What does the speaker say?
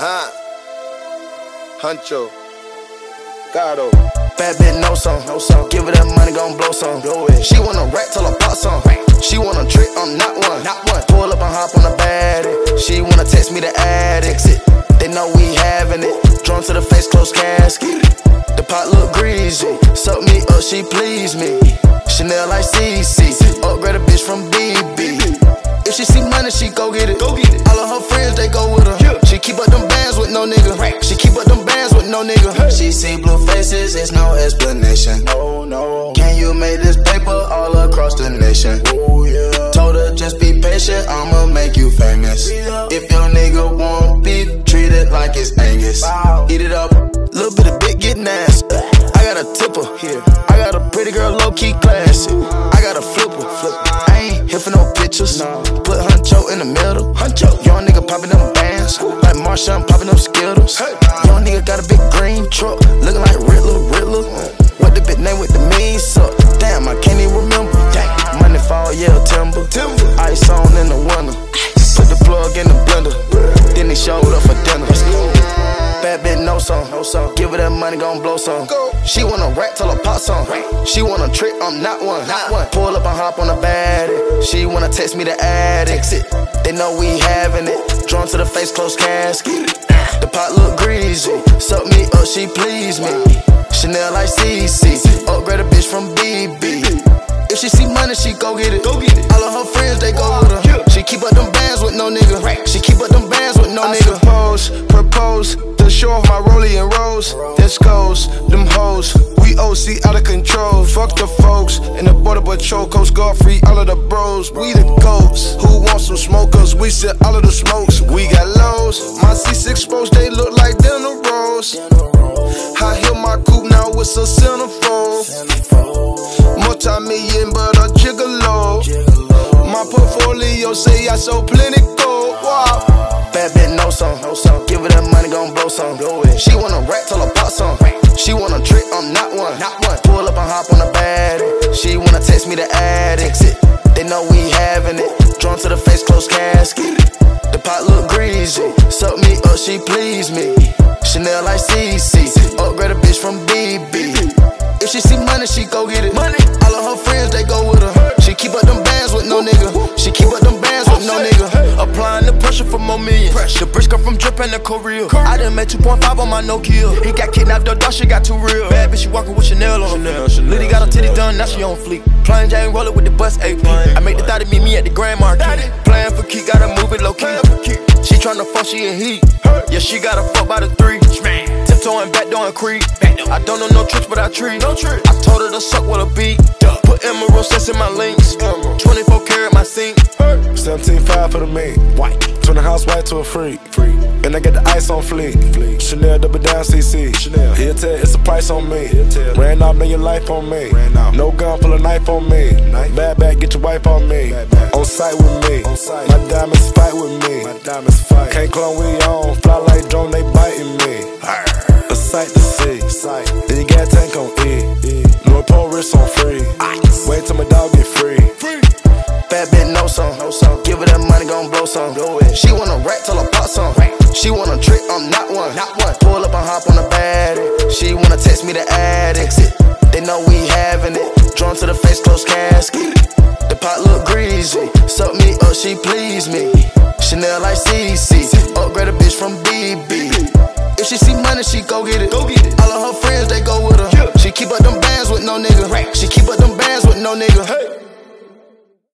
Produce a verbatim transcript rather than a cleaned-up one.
Huh? Huncho. Gato. Bad bitch, no song, no song. Give her that money, gon' blow some. Blow it. She wanna rap till I pop some. She wanna trick, I'm not one. Not one. Pull up and hop on the baddie. She wanna text me to add it. They know we having it. Drawn to the face, close casket. The pot look greasy. Suck me up, she please me. Chanel like C C. Upgrade a bitch from B B. If she see money, she go get it. Go get it. All of her friends, they go with her. Yeah. She keep up them bands with no nigga. Right. She keep up them bands with no nigga. Hey. She see blue faces, it's no explanation. No, no. Can you make this paper all across the nation? Oh yeah. Told her just be patient, I'ma make you famous. Yeah. If your nigga want beef, treat it like it's Angus. Wow. Eat it up. Little bit of bit get nasty. I got a tipper here. I got a pretty girl, low key classy. I got a flipper. Flip. I ain't here for no pictures. No. Put Huncho in the middle. Huncho. Young nigga popping them bands. Like Marshawn popping them Skittles. Hey. Young nigga got a big green truck. Looking like Riddler, Riddler. What the big name with the mean suck? Damn, I can't even remember. Damn. Money fall, yeah, timber. timber. Ice on in the winter. Put the plug in the blender. Then he showed up for dinner. Bad bitch, no song, no song. Give her that money, gon' blow some. Go. She wanna rap till I pop some. She wanna trick, I'm not one. Not one. Pull up and hop on the baddie. She wanna text me to add it. They know we having it. Drawn to the face, close casket. The pot look greasy. Suck me up, she please me. Chanel like C C. Upgrade a bitch from B B. If she see money, she go get it. Go get it. All of her friends, they go with her. Yeah. She keep up them bands with no nigga. Right. She keep up them bands with no I nigga. Suppose, propose, to show off my rollie and rolls. This goes, them hoes. We O C out of control. Fuck the folks in the border patrol. Coast Guard free, all of the bros. We the goats. Who wants some smokers? We set all of the smokes. We got lows. My C six spokes, they look like dinner rolls. I hear my coupe now, it's a centerfold. Multi-million, but a gigolo. My portfolio say I sold plenty gold. Wow. Bad bitch, no song, no song. Give her that money, gon' blow some. She wanna rap till I pop some. She wanna trick, I'm not one. Not one. Pull up and hop on the baddie. She wanna text me to add it. They know we having it. Drawn to the face, close casket. The pot look greasy. Suck me up, she please me. Chanel like C C. Upgrade a bitch from B B. If she see money, she go get it. Money. All of her friends, they go with her. She keep up them bands with no nigga. She keep up them bands with no nigga. Applying the pressure for more millions. The bricks come from Drip and the Korea. I done made two point five on my Nokia. He got kidnapped, the dog shit got too real. Bad bitch, she walking with Chanel on her feet. Liddy got her titty done, now she on fleek. Plain Jane roll it with the bus A P. I make the thought to meet me at the Grand Marquis. Playing for key, gotta move it low key. She tryna fuck, she in heat. Yeah, she gotta fuck by the three. Tiptoeing, backdooring creep. I don't know no tricks, but I treat. I told her to suck with a beat. Put emerald sets in my links. twenty-four karat my sink. seventeen five for the mate. White. Turn the house white to a freak. Freak. And I get the ice on fleek. Fleek. Chanel double down C C. Chanel. He'll tell it's a price on me. Ran off, man, your life on me. No gun, pull a knife on me. Knife. Bad bad, get your wife on me. Bad, bad. On site with me. On site. My diamonds fight with me. My diamonds fight. Can't clone, we on. Fly like drone, they biting me. Arr. A sight to see. Sight. Then you got tank on E. E. Lord Paul wrist on free. Ice. Wait till my dog get free. Free. Bad bitch, no song, no song. Give her that money, gon' blow some. She wanna rap till I pop some. She wanna trick, I'm not one. Not one. Pull up and hop on the baddie. She wanna text me to add it. They know we having it. Drawn to the face, close casket. The pot look greasy. Suck me up, she please me. Chanel like C C. Upgrade a bitch from B B. If she see money, she go get it. Go get it. All of her friends, they go with her. She keep up them bands with no nigga. She keep up them bands with no nigga. Hey.